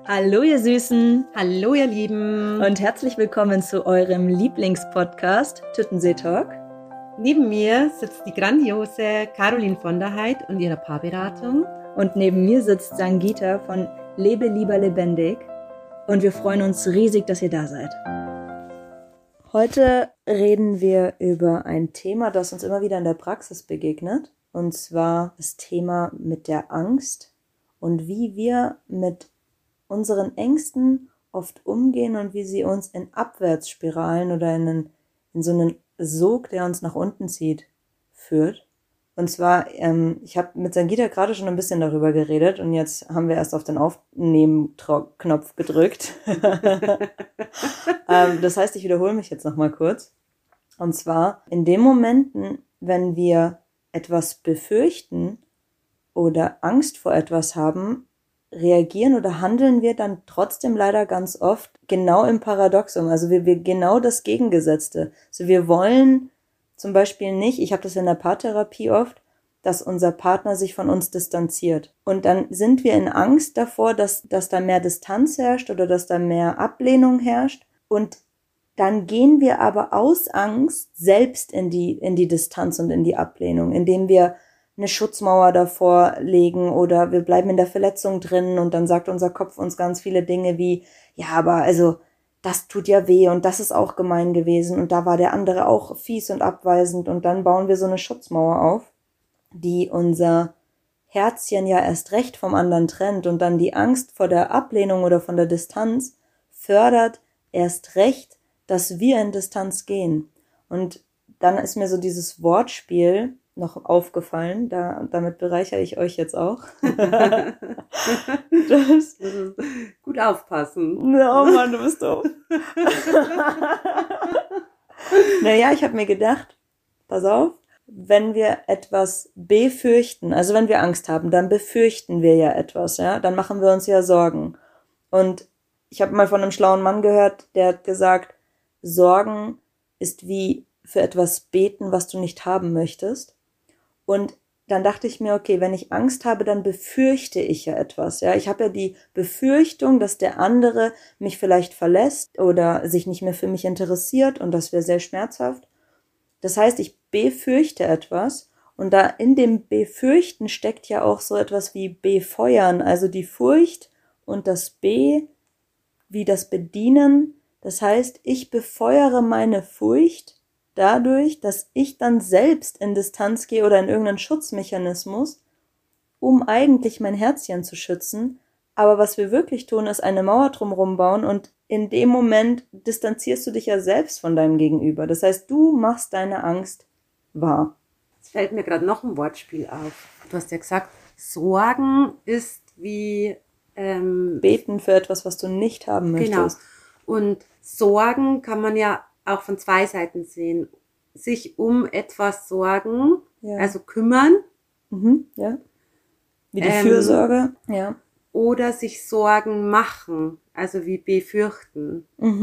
Hallo ihr Süßen Hallo ihr Lieben und herzlich willkommen zu eurem Lieblingspodcast Tüttensee Talk. Neben mir sitzt die grandiose Caroline von der Heid und ihrer Paarberatung. Und neben mir sitzt Sangita von Lebe lieber lebendig. Und wir freuen uns riesig, dass ihr da seid. Heute reden wir über ein Thema, das uns immer wieder in der Praxis begegnet. Und zwar das Thema mit der Angst und wie wir mit unseren Ängsten oft umgehen und wie sie uns in Abwärtsspiralen oder in so einen Sog, der uns nach unten zieht, führt. Und zwar, ich habe mit Sangita gerade schon ein bisschen darüber geredet und jetzt haben wir erst auf den Aufnehmen-Knopf gedrückt. Das heißt, ich wiederhole mich jetzt nochmal kurz. Und zwar, in den Momenten, wenn wir etwas befürchten oder Angst vor etwas haben, reagieren oder handeln wir dann trotzdem leider ganz oft genau im Paradoxum. Also wir genau das Gegengesetzte. Also wir wollen zum Beispiel nicht, ich habe das in der Paartherapie oft, dass unser Partner sich von uns distanziert. Und dann sind wir in Angst davor, dass da mehr Distanz herrscht oder dass da mehr Ablehnung herrscht. Und dann gehen wir aber aus Angst selbst in die Distanz und in die Ablehnung, indem wir eine Schutzmauer davor legen oder wir bleiben in der Verletzung drin und dann sagt unser Kopf uns ganz viele Dinge wie, ja, aber also das tut ja weh und das ist auch gemein gewesen und da war der andere auch fies und abweisend und dann bauen wir so eine Schutzmauer auf, die unser Herzchen ja erst recht vom anderen trennt und dann die Angst vor der Ablehnung oder von der Distanz fördert erst recht, dass wir in Distanz gehen. Und dann ist mir so dieses Wortspiel noch aufgefallen, damit bereichere ich euch jetzt auch. Gut aufpassen. Oh Mann, du bist doof. Naja, ich habe mir gedacht, pass auf, wenn wir etwas befürchten, also wenn wir Angst haben, dann befürchten wir ja etwas, ja, dann machen wir uns ja Sorgen. Und ich habe mal von einem schlauen Mann gehört, der hat gesagt, Sorgen ist wie für etwas beten, was du nicht haben möchtest. Und dann dachte ich mir, okay, wenn ich Angst habe, dann befürchte ich ja etwas. Ja, ich habe ja die Befürchtung, dass der andere mich vielleicht verlässt oder sich nicht mehr für mich interessiert und das wäre sehr schmerzhaft. Das heißt, ich befürchte etwas und da in dem Befürchten steckt ja auch so etwas wie befeuern, also die Furcht und das B wie das Bedienen. Das heißt, ich befeuere meine Furcht dadurch, dass ich dann selbst in Distanz gehe oder in irgendeinen Schutzmechanismus, um eigentlich mein Herzchen zu schützen. Aber was wir wirklich tun, ist eine Mauer drumherum bauen und in dem Moment distanzierst du dich ja selbst von deinem Gegenüber. Das heißt, du machst deine Angst wahr. Jetzt fällt mir gerade noch ein Wortspiel auf. Du hast ja gesagt, Sorgen ist wie beten für etwas, was du nicht haben möchtest. Genau. Und Sorgen kann man ja auch von zwei Seiten sehen. Sich um etwas sorgen, Ja. also kümmern. Ja. Wie die Fürsorge. Ja. Oder sich Sorgen machen, also wie befürchten.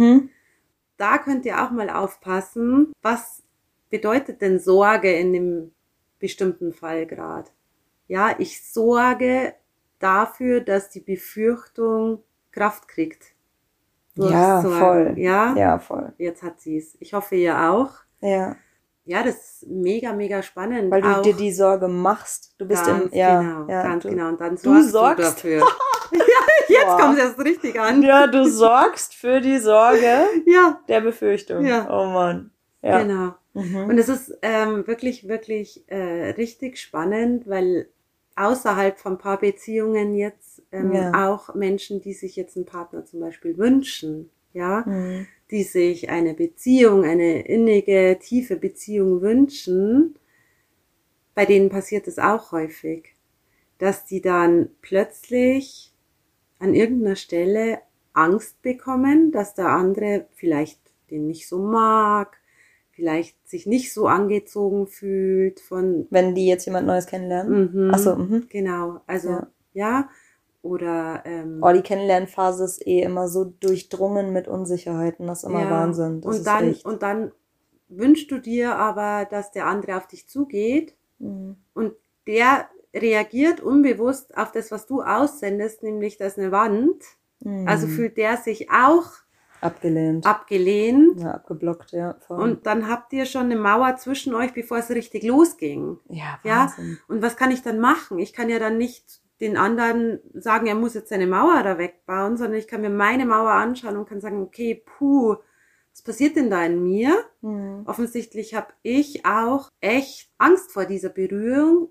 Da könnt ihr auch mal aufpassen, was bedeutet denn Sorge in dem bestimmten Fall gerade? Ja, ich sorge dafür, dass die Befürchtung Kraft kriegt. Ja, voll. Ja? Ja, voll. Jetzt hat sie es. Ich hoffe, ihr auch. Ja. Ja, das ist mega, mega spannend. Weil du dir die Sorge machst. Du bist ganz genau. Und dann sorgst du dafür. Ja, jetzt kommt es erst richtig an. Ja, du sorgst für die Sorge der Befürchtung. Ja. Oh Mann. Ja. Genau. Und es ist wirklich, wirklich richtig spannend, weil außerhalb von Paarbeziehungen jetzt auch Menschen, die sich jetzt einen Partner zum Beispiel wünschen, die sich eine Beziehung, eine innige, tiefe Beziehung wünschen, bei denen passiert es auch häufig, dass die dann plötzlich an irgendeiner Stelle Angst bekommen, dass der andere vielleicht den nicht so mag, vielleicht sich nicht so angezogen fühlt von... Wenn die jetzt jemand Neues kennenlernen? Achso, Genau, also oder... die Kennenlernphase ist immer so durchdrungen mit Unsicherheiten, das ist immer Wahnsinn. Das ist echt. Und dann wünschst du dir aber, dass der andere auf dich zugeht und der reagiert unbewusst auf das, was du aussendest, nämlich da ist eine Wand Also fühlt der sich auch abgelehnt. Ja, abgeblockt, ja. Voll. Und dann habt ihr schon eine Mauer zwischen euch, bevor es richtig losging. Ja, Wahnsinn. Und was kann ich dann machen? Ich kann ja dann nicht den anderen sagen, er muss jetzt seine Mauer da wegbauen, sondern ich kann mir meine Mauer anschauen und kann sagen, okay, was passiert denn da in mir? Offensichtlich habe ich auch echt Angst vor dieser Berührung,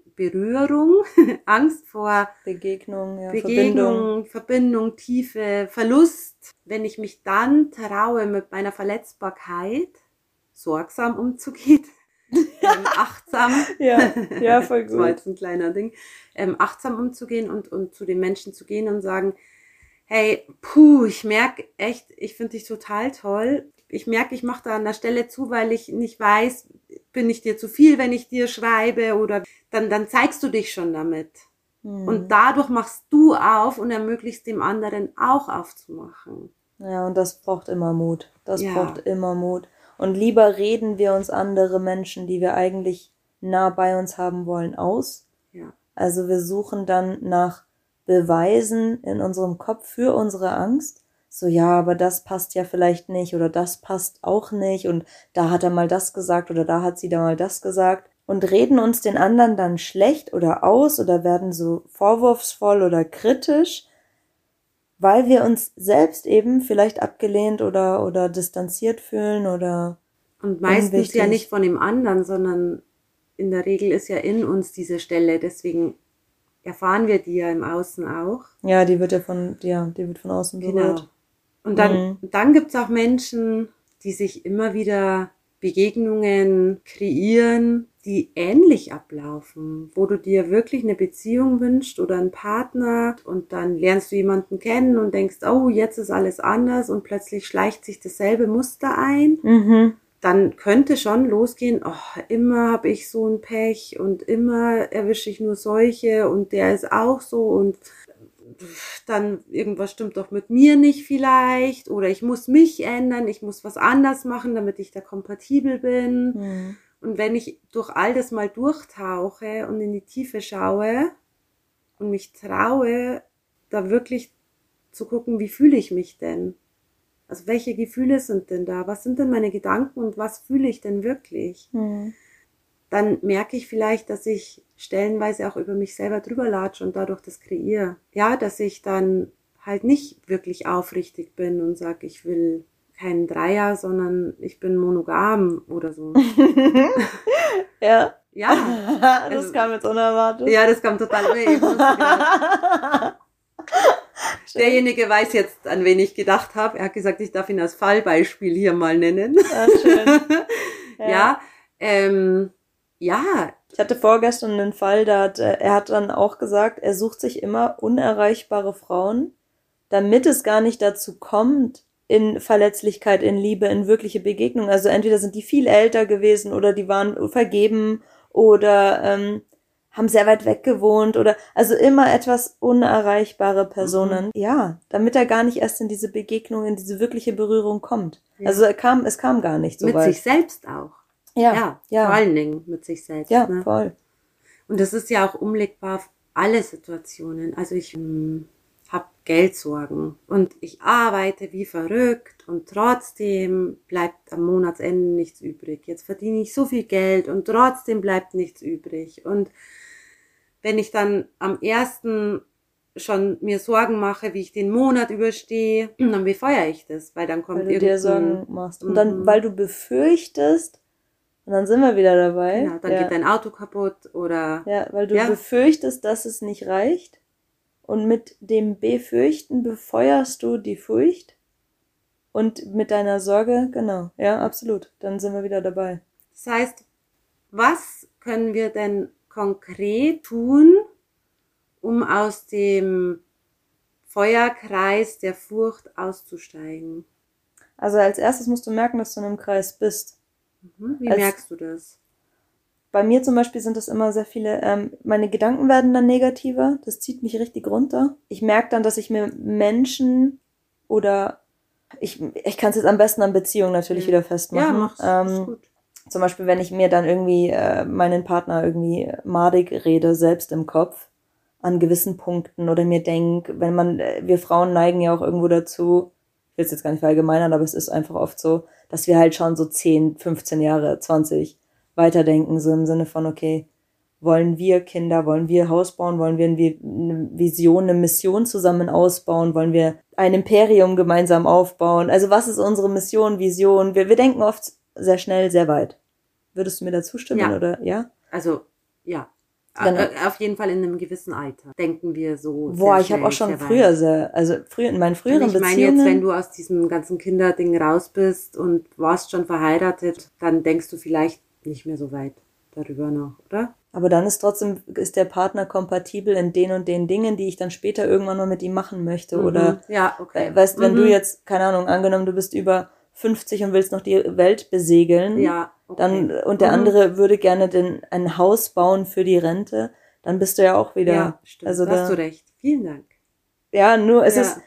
Angst vor Begegnung, Verbindung, Tiefe, Verlust. Wenn ich mich dann traue, mit meiner Verletzbarkeit sorgsam umzugehen, achtsam, ja, voll gut. Das war jetzt ein kleiner Ding, achtsam umzugehen und zu den Menschen zu gehen und sagen, hey, ich merke echt, ich finde dich total toll. Ich merke, ich mache da an der Stelle zu, weil ich nicht weiß, bin ich dir zu viel, wenn ich dir schreibe, oder dann zeigst du dich schon damit. Und dadurch machst du auf und ermöglichst dem anderen auch aufzumachen. Ja, und das braucht immer Mut. Braucht immer Mut. Und lieber reden wir uns andere Menschen, die wir eigentlich nah bei uns haben wollen, aus. Ja. Also wir suchen dann nach Beweisen in unserem Kopf für unsere Angst. So, ja, aber das passt ja vielleicht nicht oder das passt auch nicht und da hat er mal das gesagt oder da hat sie da mal das gesagt und reden uns den anderen dann schlecht oder aus oder werden so vorwurfsvoll oder kritisch, weil wir uns selbst eben vielleicht abgelehnt oder distanziert fühlen oder und meistens ja nicht von dem anderen, sondern in der Regel ist ja in uns diese Stelle, deswegen erfahren wir die ja im Außen auch. Ja, die wird von außen berührt. Genau. Und dann gibt's auch Menschen, die sich immer wieder Begegnungen kreieren, die ähnlich ablaufen, wo du dir wirklich eine Beziehung wünschst oder einen Partner und dann lernst du jemanden kennen und denkst, oh, jetzt ist alles anders und plötzlich schleicht sich dasselbe Muster ein. Dann könnte schon losgehen, immer habe ich so ein Pech und immer erwische ich nur solche und der ist auch so und dann irgendwas stimmt doch mit mir nicht vielleicht oder ich muss mich ändern, ich muss was anders machen, damit ich da kompatibel bin. Und wenn ich durch all das mal durchtauche und in die Tiefe schaue und mich traue, da wirklich zu gucken, wie fühle ich mich denn? Also welche Gefühle sind denn da? Was sind denn meine Gedanken und was fühle ich denn wirklich? Dann merke ich vielleicht, dass ich stellenweise auch über mich selber drüber latsche und dadurch das kreiere. Ja, dass ich dann halt nicht wirklich aufrichtig bin und sage, ich will keinen Dreier, sondern ich bin monogam oder so. Ja. Ja. Das kam jetzt unerwartet. Ja, das kam total Derjenige weiß jetzt, an wen ich gedacht habe. Er hat gesagt, ich darf ihn als Fallbeispiel hier mal nennen. Ah, schön. Ja. Ich hatte vorgestern einen Fall, er hat dann auch gesagt, er sucht sich immer unerreichbare Frauen, damit es gar nicht dazu kommt, in Verletzlichkeit, in Liebe, in wirkliche Begegnung. Also entweder sind die viel älter gewesen oder die waren vergeben oder haben sehr weit weg gewohnt oder also immer etwas unerreichbare Personen. Ja, damit er gar nicht erst in diese Begegnung, in diese wirkliche Berührung kommt. Ja. Also es kam gar nicht so weit. Mit sich selbst auch. Ja, vor allen Dingen mit sich selbst. Ja, ne? Voll. Und das ist ja auch umlegbar auf alle Situationen. Also ich habe Geldsorgen und ich arbeite wie verrückt und trotzdem bleibt am Monatsende nichts übrig. Jetzt verdiene ich so viel Geld und trotzdem bleibt nichts übrig. Und wenn ich dann am 1. schon mir Sorgen mache, wie ich den Monat überstehe, dann befeuere ich das, weil dann kommt weil du dir Sorgen machst. Und dann, weil du befürchtest, und dann sind wir wieder dabei. Genau, dann geht dein Auto kaputt oder... Ja, weil du befürchtest, dass es nicht reicht. Und mit dem Befürchten befeuerst du die Furcht. Und mit deiner Sorge, genau. Ja, absolut. Dann sind wir wieder dabei. Das heißt, was können wir denn konkret tun, um aus dem Feuerkreis der Furcht auszusteigen? Also als erstes musst du merken, dass du in einem Kreis bist. Wie merkst du das? Bei mir zum Beispiel sind das immer sehr viele, meine Gedanken werden dann negativer, das zieht mich richtig runter. Ich merke dann, dass ich mir Menschen oder ich kann es jetzt am besten an Beziehungen natürlich wieder festmachen. Ja, mach's gut. Zum Beispiel, wenn ich mir dann irgendwie meinen Partner irgendwie madig rede, selbst im Kopf, an gewissen Punkten oder mir denke, wir Frauen neigen ja auch irgendwo dazu, ich will es jetzt gar nicht verallgemeinern, aber es ist einfach oft so, dass wir halt schon so 10, 15 Jahre, 20 weiterdenken, so im Sinne von, okay, wollen wir Kinder, wollen wir Haus bauen, wollen wir eine Vision, eine Mission zusammen ausbauen, wollen wir ein Imperium gemeinsam aufbauen? Also was ist unsere Mission, Vision? Wir denken oft sehr schnell, sehr weit. Würdest du mir da zustimmen, oder? Ja? Also, ja. Auf jeden Fall in einem gewissen Alter denken wir so. Boah, ich habe auch schon früher in meinen früheren Beziehungen. Ich meine jetzt, wenn du aus diesem ganzen Kinderding raus bist und warst schon verheiratet, dann denkst du vielleicht nicht mehr so weit darüber nach, oder? Aber dann ist der Partner kompatibel in den und den Dingen, die ich dann später irgendwann mal mit ihm machen möchte, oder? Ja, okay. Weißt, wenn du jetzt, keine Ahnung, angenommen, du bist über 50 und willst noch die Welt besegeln, ja, okay. Dann, und der andere würde gerne ein Haus bauen für die Rente, dann bist du ja auch wieder. Ja, stimmt. Also hast du recht. Vielen Dank. Ja, nur es ist,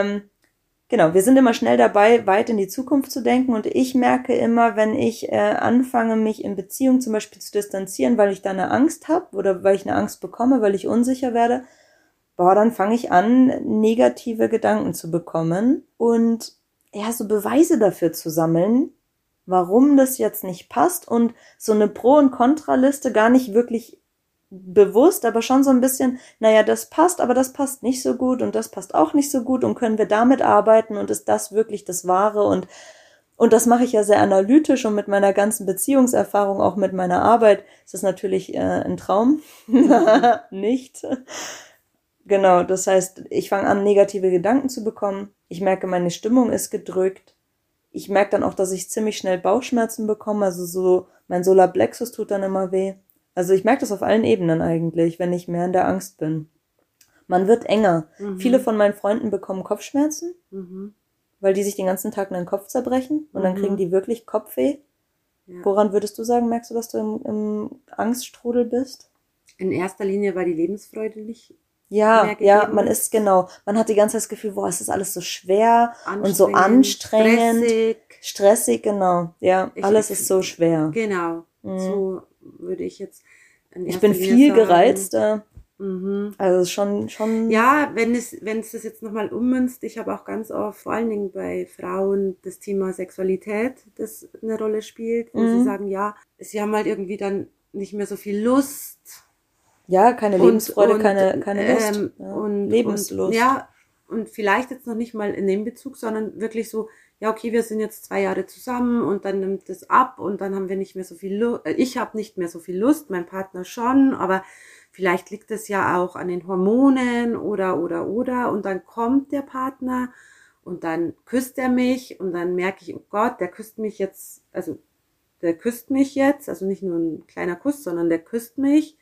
genau, wir sind immer schnell dabei, weit in die Zukunft zu denken, und ich merke immer, wenn ich anfange, mich in Beziehung zum Beispiel zu distanzieren, weil ich da eine Angst habe oder weil ich eine Angst bekomme, weil ich unsicher werde, dann fange ich an, negative Gedanken zu bekommen und so Beweise dafür zu sammeln, warum das jetzt nicht passt, und so eine Pro- und Kontraliste gar nicht wirklich bewusst, aber schon so ein bisschen, naja, das passt, aber das passt nicht so gut und das passt auch nicht so gut, und können wir damit arbeiten und ist das wirklich das Wahre, und das mache ich ja sehr analytisch, und mit meiner ganzen Beziehungserfahrung, auch mit meiner Arbeit, ist das natürlich ein Traum. Nicht. Genau, das heißt, ich fange an, negative Gedanken zu bekommen. Ich merke, meine Stimmung ist gedrückt. Ich merke dann auch, dass ich ziemlich schnell Bauchschmerzen bekomme. Also so, mein Solarplexus tut dann immer weh. Also ich merke das auf allen Ebenen eigentlich, wenn ich mehr in der Angst bin. Man wird enger. Viele von meinen Freunden bekommen Kopfschmerzen, weil die sich den ganzen Tag in den Kopf zerbrechen, und dann kriegen die wirklich Kopfweh. Ja. Woran würdest du sagen, merkst du, dass du im Angststrudel bist? In erster Linie war die Lebensfreude nicht. Ja, man hat die ganze Zeit das Gefühl, boah, es ist alles so schwer und so anstrengend. Stressig, genau. Ja, alles ist so schwer. Genau, so würde ich jetzt ich bin viel gereizter. Also schon. Ja, wenn es das jetzt nochmal ummünzt, ich habe auch ganz oft, vor allen Dingen bei Frauen, das Thema Sexualität, das eine Rolle spielt, wo sie sagen, ja, sie haben halt irgendwie dann nicht mehr so viel Lust. Ja, keine Lebensfreude, keine Lust. Lebenslust. Und vielleicht jetzt noch nicht mal in dem Bezug, sondern wirklich so, ja, okay, wir sind jetzt 2 Jahre zusammen und dann nimmt es ab und dann haben wir nicht mehr so viel Lust. Ich habe nicht mehr so viel Lust, mein Partner schon, aber vielleicht liegt es ja auch an den Hormonen oder. Und dann kommt der Partner und dann küsst er mich und dann merke ich, oh Gott, der küsst mich jetzt, also nicht nur ein kleiner Kuss, sondern der küsst mich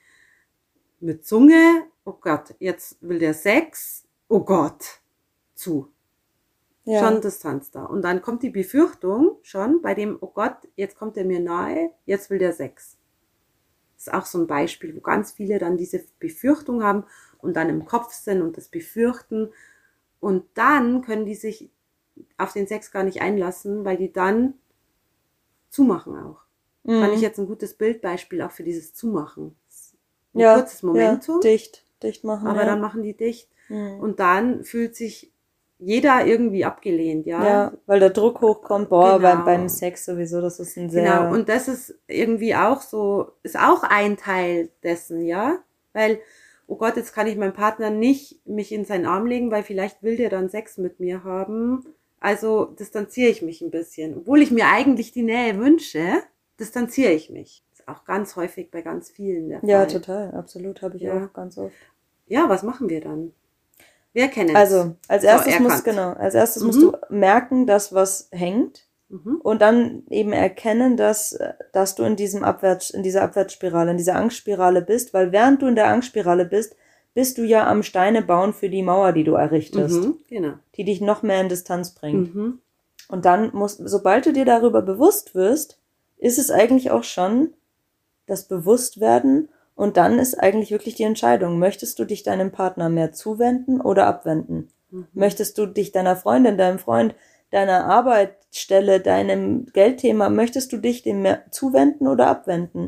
mit Zunge, oh Gott, jetzt will der Sex, oh Gott, zu. Ja. Schon Distanz da. Und dann kommt die Befürchtung schon bei dem, oh Gott, jetzt kommt er mir nahe, jetzt will der Sex. Das ist auch so ein Beispiel, wo ganz viele dann diese Befürchtung haben und dann im Kopf sind und das befürchten. Und dann können die sich auf den Sex gar nicht einlassen, weil die dann zumachen auch. Fand ich jetzt ein gutes Bildbeispiel auch für dieses Zumachen. Ein kurzes Momentum. Ja, dicht machen. Aber dann machen die dicht. Und dann fühlt sich jeder irgendwie abgelehnt, ja. Ja, weil der Druck hochkommt, beim Sex sowieso, das ist ein sehr... Genau, und das ist irgendwie auch so, ist auch ein Teil dessen, ja. Weil, oh Gott, jetzt kann ich meinem Partner nicht mich in seinen Arm legen, weil vielleicht will der dann Sex mit mir haben. Also distanziere ich mich ein bisschen. Obwohl ich mir eigentlich die Nähe wünsche, distanziere ich mich. Auch ganz häufig bei ganz vielen der Fall. Ja, total, absolut, habe ich auch ganz oft. Ja, was machen wir dann? Wir kennen es. Also, als erstes musst du merken, dass was hängt, und dann eben erkennen, dass du in dieser Abwärtsspirale, in dieser Angstspirale bist, weil während du in der Angstspirale bist du ja am Steine bauen für die Mauer, die du errichtest. Genau. Die dich noch mehr in Distanz bringt. Und dann sobald du dir darüber bewusst wirst, ist es eigentlich auch schon das Bewusstwerden, und dann ist eigentlich wirklich die Entscheidung, möchtest du dich deinem Partner mehr zuwenden oder abwenden? Möchtest du dich deiner Freundin, deinem Freund, deiner Arbeitsstelle, deinem Geldthema, möchtest du dich dem mehr zuwenden oder abwenden?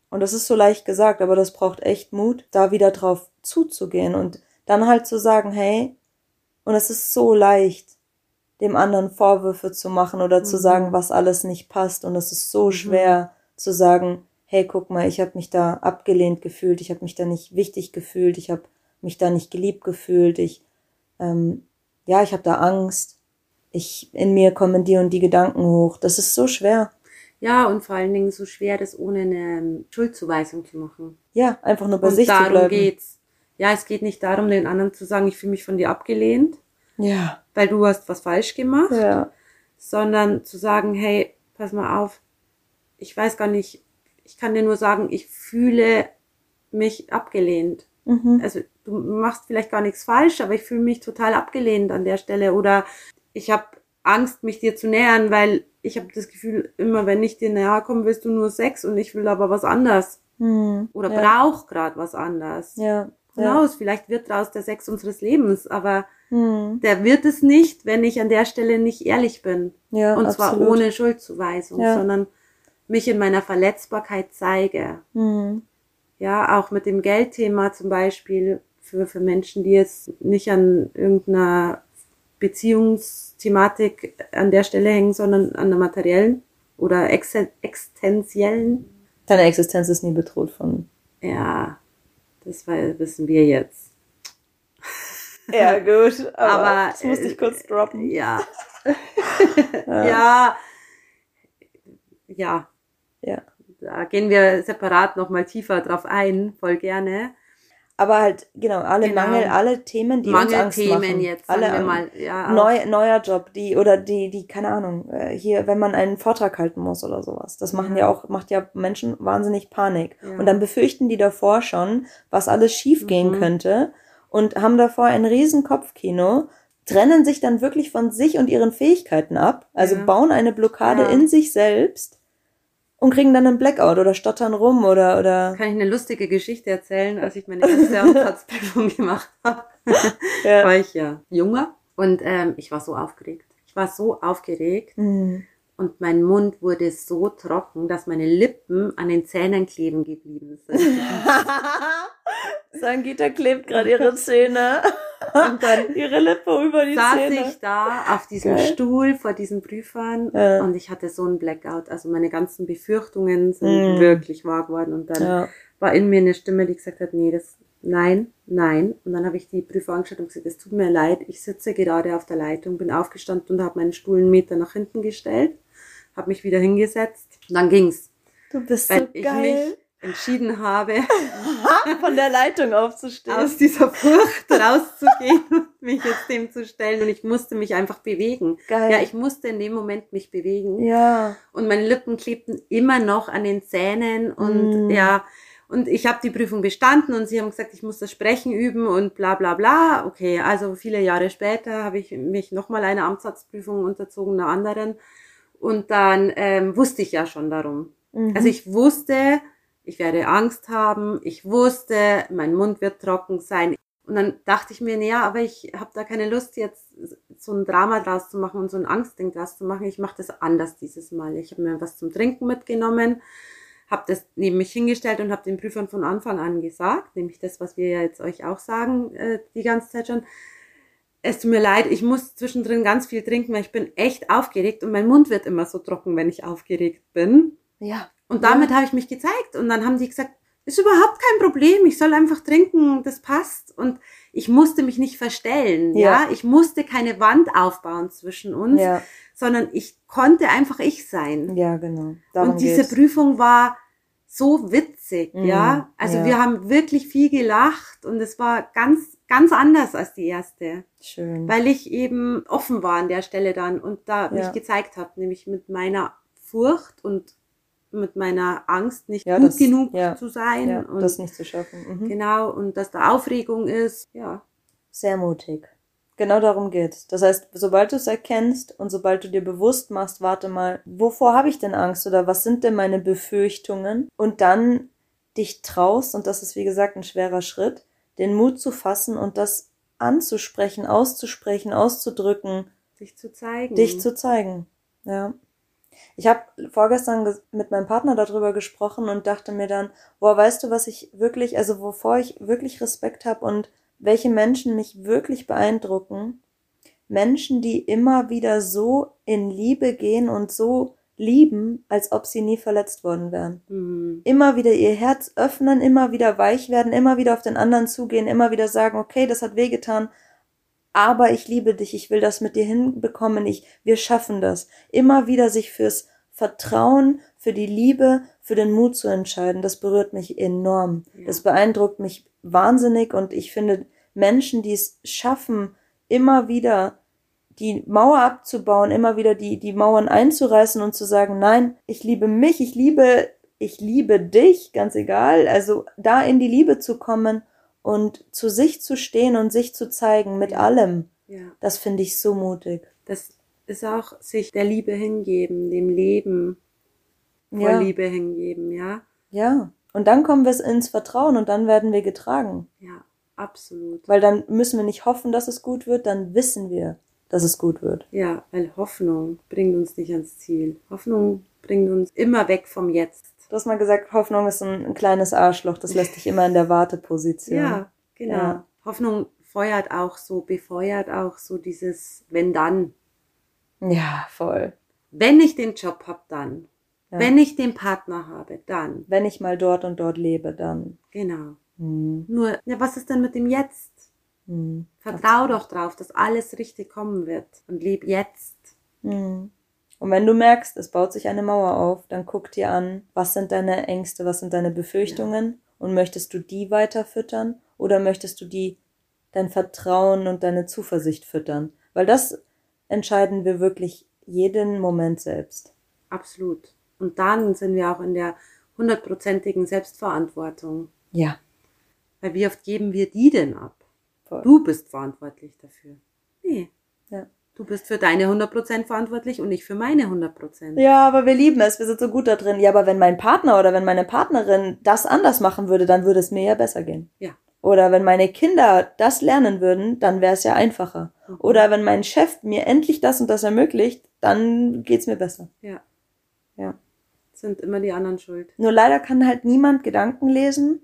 Und das ist so leicht gesagt, aber das braucht echt Mut, da wieder drauf zuzugehen und dann halt zu sagen, hey, und es ist so leicht, dem anderen Vorwürfe zu machen oder zu sagen, was alles nicht passt. Und es ist so schwer zu sagen, hey, guck mal, ich habe mich da abgelehnt gefühlt, ich habe mich da nicht wichtig gefühlt, ich habe mich da nicht geliebt gefühlt, ich habe da Angst, in mir kommen die und die Gedanken hoch. Das ist so schwer. Ja, und vor allen Dingen so schwer, das ohne eine Schuldzuweisung zu machen. Ja, einfach nur bei und sich zu bleiben. Darum geht's. Ja, es geht nicht darum, den anderen zu sagen, ich fühle mich von dir abgelehnt, ja, weil du hast was falsch gemacht, ja, sondern zu sagen, hey, pass mal auf, ich weiß gar nicht, ich kann dir nur sagen, ich fühle mich abgelehnt. Also du machst vielleicht gar nichts falsch, aber ich fühle mich total abgelehnt an der Stelle oder ich habe Angst, mich dir zu nähern, weil ich habe das Gefühl, immer wenn ich dir näher komme, willst du nur Sex und ich will aber was anderes. Oder brauch gerade was anderes. Ja. Hinaus, vielleicht wird daraus der Sex unseres Lebens, aber der wird es nicht, wenn ich an der Stelle nicht ehrlich bin. Ja, und absolut. zwar ohne Schuldzuweisung, sondern mich in meiner Verletzbarkeit zeige. Ja, auch mit dem Geldthema zum Beispiel für Menschen, die jetzt nicht an irgendeiner Beziehungsthematik an der Stelle hängen, sondern an der materiellen oder existenziellen. Deine Existenz ist nie bedroht von... Ja, das wissen wir jetzt. Ja, gut, aber das musste ich kurz droppen. Ja. Ja. Da gehen wir separat nochmal tiefer drauf ein, voll gerne. Aber halt, genau, alle Themen, die uns Angst machen. Jetzt, sagen wir mal. Ja, neuer Job, die, keine Ahnung, hier, wenn man einen Vortrag halten muss oder sowas. Das macht ja Menschen wahnsinnig Panik. Ja. Und dann befürchten die davor schon, was alles schief gehen könnte und haben davor ein riesen Kopfkino, trennen sich dann wirklich von sich und ihren Fähigkeiten ab, also bauen eine Blockade in sich selbst und kriegen dann einen Blackout oder stottern rum oder... Kann ich eine lustige Geschichte erzählen, als ich meine erste Arztprüfung gemacht habe. War ich ja junger und ich war so aufgeregt. Und mein Mund wurde so trocken, dass meine Lippen an den Zähnen kleben geblieben sind. Sangita klebt gerade ihre Zähne und dann ihre Lippe über die Zähne. Saß ich da auf diesem Stuhl vor diesen Prüfern und ich hatte so einen Blackout. Also meine ganzen Befürchtungen sind wirklich wahr geworden. Und dann war in mir eine Stimme, die gesagt hat, nein. Und dann habe ich die Prüfer angeschaut und gesagt, es tut mir leid, ich sitze gerade auf der Leitung, bin aufgestanden und habe meinen Stuhl 1 Meter nach hinten gestellt, habe mich wieder hingesetzt und dann ging's. Du bist weil so ich geil. Mich entschieden habe, von der Leitung aufzustehen, aus dieser Furcht rauszugehen und mich jetzt dem zu stellen. Und ich musste mich einfach bewegen. Geil. Ja, ich musste in dem Moment mich bewegen. Ja. Und meine Lippen klebten immer noch an den Zähnen und und ich habe die Prüfung bestanden und sie haben gesagt, ich muss das Sprechen üben und bla bla bla. Okay, also viele Jahre später habe ich mich nochmal einer Amtsarztprüfung unterzogen, einer anderen. Und dann wusste ich ja schon darum. Also ich wusste, ich werde Angst haben. Ich wusste, mein Mund wird trocken sein. Und dann dachte ich mir, naja, aber ich habe da keine Lust, jetzt so ein Drama draus zu machen und so ein Angstding draus zu machen. Ich mache das anders dieses Mal. Ich habe mir was zum Trinken mitgenommen, habe das neben mich hingestellt und habe den Prüfern von Anfang an gesagt, nämlich das, was wir ja jetzt euch auch sagen, die ganze Zeit schon. Es tut mir leid, ich muss zwischendrin ganz viel trinken, weil ich bin echt aufgeregt und mein Mund wird immer so trocken, wenn ich aufgeregt bin. Ja. Und damit habe ich mich gezeigt und dann haben die gesagt, ist überhaupt kein Problem, ich soll einfach trinken, das passt. Und ich musste mich nicht verstellen, ja. Ich musste keine Wand aufbauen zwischen uns, sondern ich konnte einfach ich sein. Ja, genau. Darum und diese Prüfung war so witzig, ja. Also wir haben wirklich viel gelacht und es war ganz, ganz anders als die erste. Schön. Weil ich eben offen war an der Stelle dann und da mich gezeigt habe, nämlich mit meiner Furcht und mit meiner Angst, nicht gut genug zu sein. Ja, und das nicht zu schaffen. Genau, und dass da Aufregung ist. Ja. Sehr mutig. Genau darum geht's. Das heißt, sobald du es erkennst und sobald du dir bewusst machst, warte mal, wovor habe ich denn Angst oder was sind denn meine Befürchtungen? Und dann dich traust, und das ist wie gesagt ein schwerer Schritt, den Mut zu fassen und das anzusprechen, auszusprechen, auszudrücken. Dich zu zeigen. Dich zu zeigen, ja. Ich habe vorgestern mit meinem Partner darüber gesprochen und dachte mir dann, boah, weißt du, was ich wirklich, also wovor ich wirklich Respekt habe und welche Menschen mich wirklich beeindrucken? Menschen, die immer wieder so in Liebe gehen und so lieben, als ob sie nie verletzt worden wären. Mhm. Immer wieder ihr Herz öffnen, immer wieder weich werden, immer wieder auf den anderen zugehen, immer wieder sagen, okay, das hat wehgetan, aber ich liebe dich, ich will das mit dir hinbekommen, wir schaffen das. Immer wieder sich fürs Vertrauen, für die Liebe, für den Mut zu entscheiden, das berührt mich enorm. Ja. Das beeindruckt mich wahnsinnig und ich finde Menschen, die es schaffen, immer wieder die Mauer abzubauen, immer wieder die Mauern einzureißen und zu sagen, nein, ich liebe mich, ich liebe dich, ganz egal, also da in die Liebe zu kommen und zu sich zu stehen und sich zu zeigen mit allem, das finde ich so mutig. Das ist auch sich der Liebe hingeben, dem Leben voll Liebe hingeben, ja? Ja, und dann kommen wir ins Vertrauen und dann werden wir getragen. Ja, absolut. Weil dann müssen wir nicht hoffen, dass es gut wird, dann wissen wir, dass es gut wird. Ja, weil Hoffnung bringt uns nicht ans Ziel. Hoffnung bringt uns immer weg vom Jetzt. Du hast mal gesagt, Hoffnung ist ein kleines Arschloch, das lässt dich immer in der Warteposition. Ja, genau. Ja. Hoffnung befeuert auch so dieses wenn dann. Ja, voll. Wenn ich den Job hab, dann. Ja. Wenn ich den Partner habe, dann. Wenn ich mal dort und dort lebe, dann. Genau. Nur, ja, was ist denn mit dem Jetzt? Vertrau doch drauf, dass alles richtig kommen wird und leb jetzt. Und wenn du merkst, es baut sich eine Mauer auf, dann guck dir an, was sind deine Ängste, was sind deine Befürchtungen und möchtest du die weiter füttern oder möchtest du dein Vertrauen und deine Zuversicht füttern? Weil das entscheiden wir wirklich jeden Moment selbst. Absolut. Und dann sind wir auch in der 100%igen Selbstverantwortung. Ja. Weil wie oft geben wir die denn ab? Voll. Du bist verantwortlich dafür. Nee. Ja. Du bist für deine 100% verantwortlich und ich für meine 100%. Ja, aber wir lieben es, wir sind so gut da drin. Ja, aber wenn mein Partner oder wenn meine Partnerin das anders machen würde, dann würde es mir ja besser gehen. Ja. Oder wenn meine Kinder das lernen würden, dann wäre es ja einfacher. Oder wenn mein Chef mir endlich das und das ermöglicht, dann geht's mir besser. Ja. Ja. Sind immer die anderen schuld. Nur leider kann halt niemand Gedanken lesen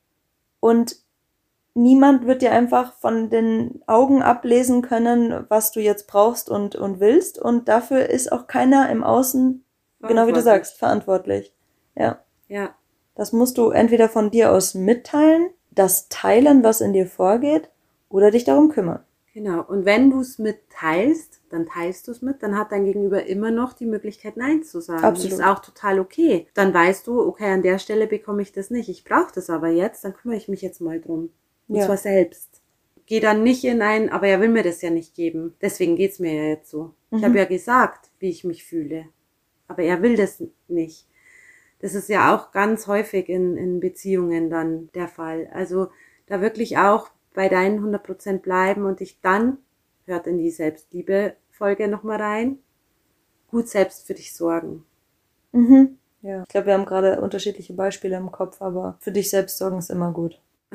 und niemand wird dir einfach von den Augen ablesen können, was du jetzt brauchst und willst. Und dafür ist auch keiner im Außen, genau wie du sagst, verantwortlich. Ja. Ja. Das musst du entweder von dir aus mitteilen, das teilen, was in dir vorgeht, oder dich darum kümmern. Genau. Und wenn du es mitteilst, dann teilst du es mit, dann hat dein Gegenüber immer noch die Möglichkeit, Nein zu sagen. Absolut. Das ist auch total okay. Dann weißt du, okay, an der Stelle bekomme ich das nicht. Ich brauche das aber jetzt, dann kümmere ich mich jetzt mal drum. Und zwar selbst. Geh dann nicht in aber er will mir das ja nicht geben. Deswegen geht's mir ja jetzt so. Ich habe ja gesagt, wie ich mich fühle. Aber er will das nicht. Das ist ja auch ganz häufig in Beziehungen dann der Fall. Also da wirklich auch bei deinen 100% bleiben und dich dann, hört in die Selbstliebe-Folge nochmal rein, gut selbst für dich sorgen. Ja. Ich glaube, wir haben gerade unterschiedliche Beispiele im Kopf, aber für dich selbst sorgen ist immer gut.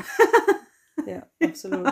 Ja, absolut.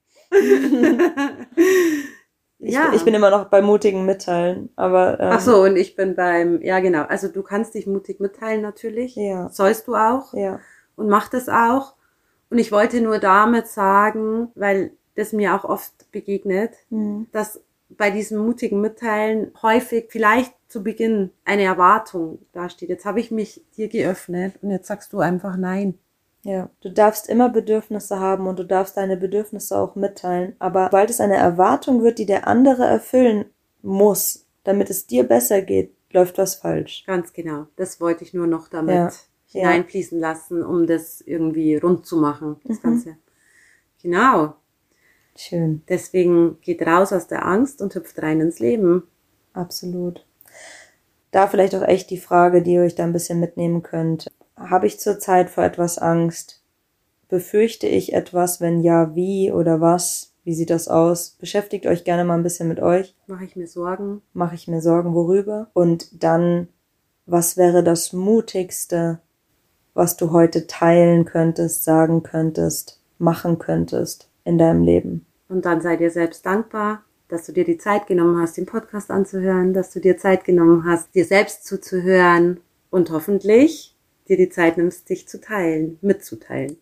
Ich bin immer noch bei mutigen Mitteilen, aber ach so, und ich bin ja genau, also du kannst dich mutig mitteilen natürlich, sollst du auch und mach das auch. Und ich wollte nur damit sagen, weil das mir auch oft begegnet, dass bei diesem mutigen Mitteilen häufig vielleicht zu Beginn eine Erwartung dasteht. Jetzt habe ich mich dir geöffnet und jetzt sagst du einfach Nein. Ja, du darfst immer Bedürfnisse haben und du darfst deine Bedürfnisse auch mitteilen. Aber sobald es eine Erwartung wird, die der andere erfüllen muss, damit es dir besser geht, läuft was falsch. Ganz genau. Das wollte ich nur noch damit hineinfließen lassen, um das irgendwie rund zu machen, das Ganze. Genau. Schön. Deswegen geht raus aus der Angst und hüpft rein ins Leben. Absolut. Da vielleicht auch echt die Frage, die ihr euch da ein bisschen mitnehmen könnt. Habe ich zurzeit vor etwas Angst? Befürchte ich etwas? Wenn ja, wie oder was? Wie sieht das aus? Beschäftigt euch gerne mal ein bisschen mit euch. Mache ich mir Sorgen? Mache ich mir Sorgen, worüber? Und dann, was wäre das Mutigste, was du heute teilen könntest, sagen könntest, machen könntest in deinem Leben? Und dann sei dir selbst dankbar, dass du dir die Zeit genommen hast, den Podcast anzuhören, dass du dir Zeit genommen hast, dir selbst zuzuhören und hoffentlich dir die Zeit nimmst, dich zu teilen, mitzuteilen.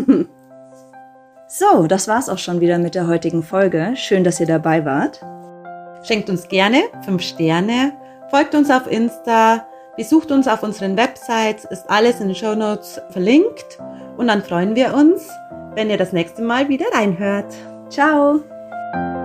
So, das war's auch schon wieder mit der heutigen Folge. Schön, dass ihr dabei wart. Schenkt uns gerne 5 Sterne, folgt uns auf Insta, besucht uns auf unseren Websites, ist alles in den Shownotes verlinkt und dann freuen wir uns, wenn ihr das nächste Mal wieder reinhört. Ciao!